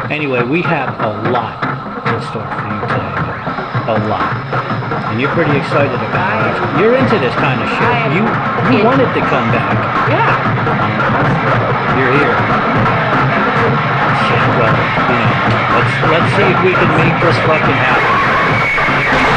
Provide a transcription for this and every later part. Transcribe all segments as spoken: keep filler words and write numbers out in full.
Anyway, we have a lot in store for you today. A lot. And you're pretty excited about it. You're into this kind of shit. You you wanted to come back. Yeah. You're here. Shit, well, you know, let's let's see if we can make this fucking happen.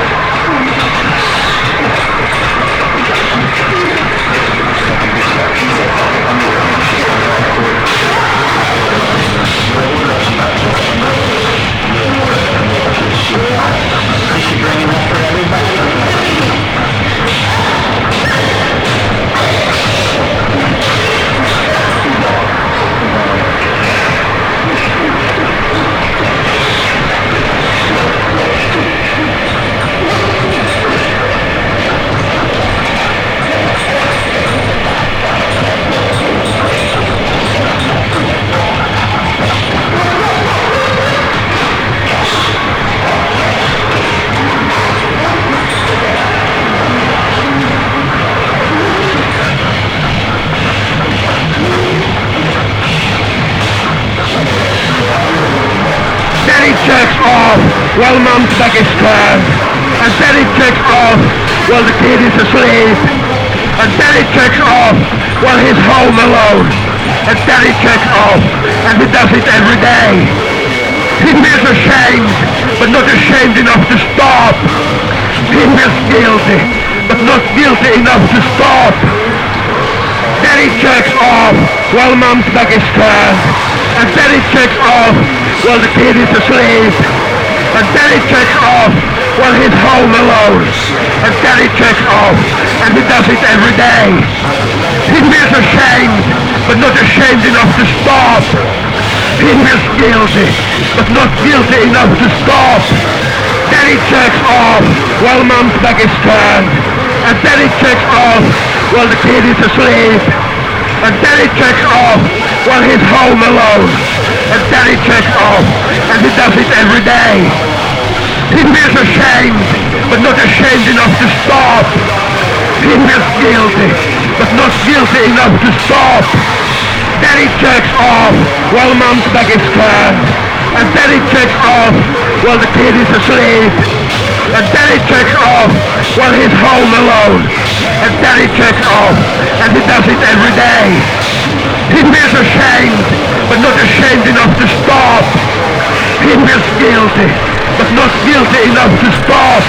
Checks off while mom's back is turned, and daddy checks off while the kid is asleep, and daddy checks off while he's home alone, and daddy checks off, and he does it every day. He feels ashamed, but not ashamed enough to stop. He feels guilty, but not guilty enough to stop. Daddy checks off while mom's back is turned, and daddy checks off while the kid is asleep, and daddy checks off while he's home alone, and daddy checks off, and he does it every day. He feels ashamed, but not ashamed enough to stop. He feels guilty, but not guilty enough to stop. Daddy checks off while mom's back is turned, and daddy checks off while the kid is asleep, and daddy checks off while he's home alone, and daddy checks off, and he does it every day. He feels ashamed, but not ashamed enough to stop. He feels guilty, but not guilty enough to stop. Daddy checks off while mom's back is turned, and daddy checks off while the kid is asleep, and daddy checks off while he's home alone, and daddy checks off, and he does it every day. He feels ashamed, but not ashamed enough to stop. He feels guilty, but not guilty enough to stop.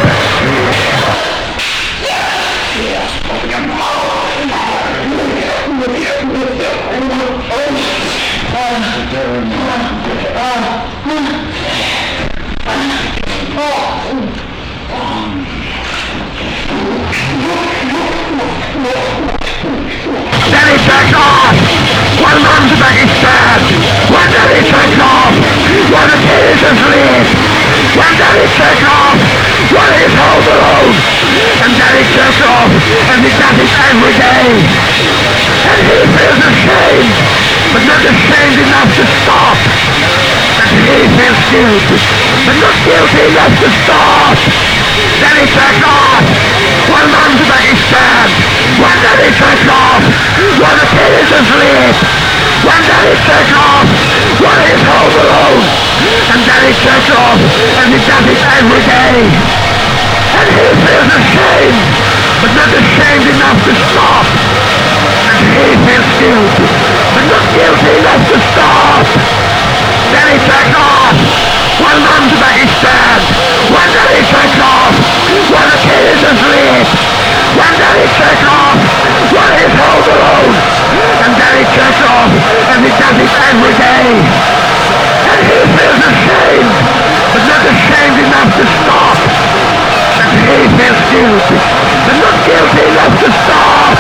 Daddy checks off while mom's back is sad. When daddy checks off while the kid is asleep. When daddy checks off while he's home alone. And daddy checks off and he does it every day. And he feels ashamed, but not ashamed enough to stop. And he feels guilty, but not guilty enough to stop. Daddy checks off while mom's back is sad. When daddy checks off while the kid is asleep. When daddy checks off while he's home alone. And daddy checks off and he does it every day. And he feels ashamed, but not ashamed enough to stop. And he feels guilty, but not guilty enough to stop. Daddy checks off while mom's back is sad. When daddy checks off while the kid is asleep. When daddy checks off while he's home alone. And daddy checks off and he does it every day. And he feels ashamed, but not ashamed enough to stop. And he feels guilty, but not guilty enough to stop.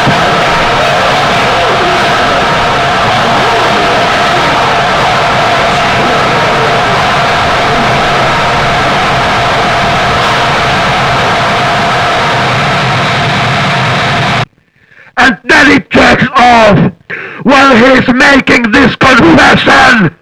And then he checks off while he's making this confession.